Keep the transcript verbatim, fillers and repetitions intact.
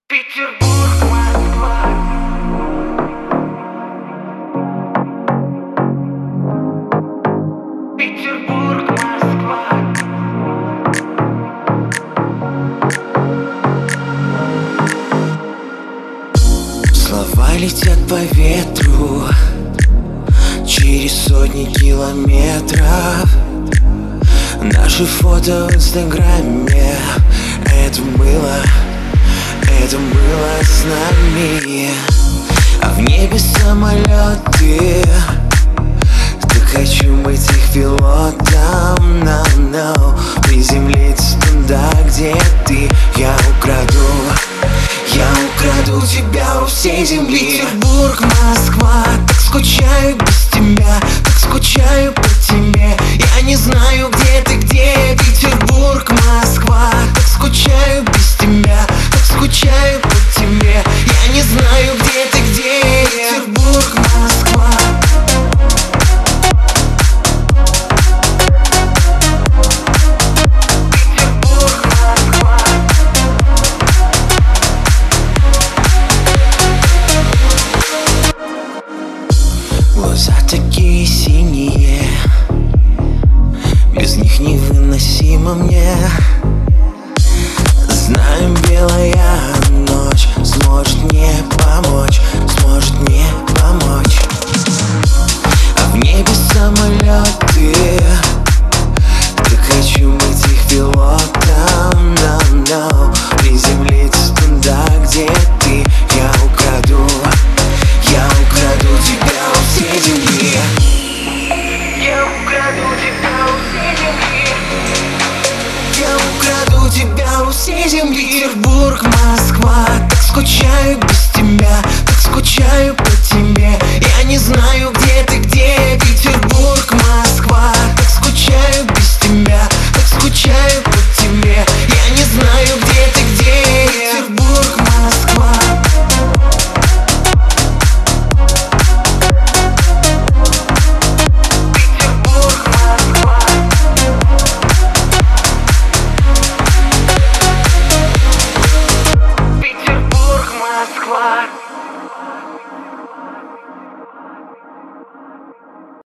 Петербург, Москва. Петербург, Москва. Слова летят по ветру через сотни километров. Наши фото в инстаграме. Это было, это было с нами. А в небе самолеты. Так хочу быть их пилотом. No, no. Приземлиться туда, где ты. Я украду, я украду тебя у всей земли. Петербург, Москва. Так скучаю без тебя, так скучаю по тебе. Я не знаю, где ты, где. Петербург, Москва. Так скучаю без тебя, так скучаю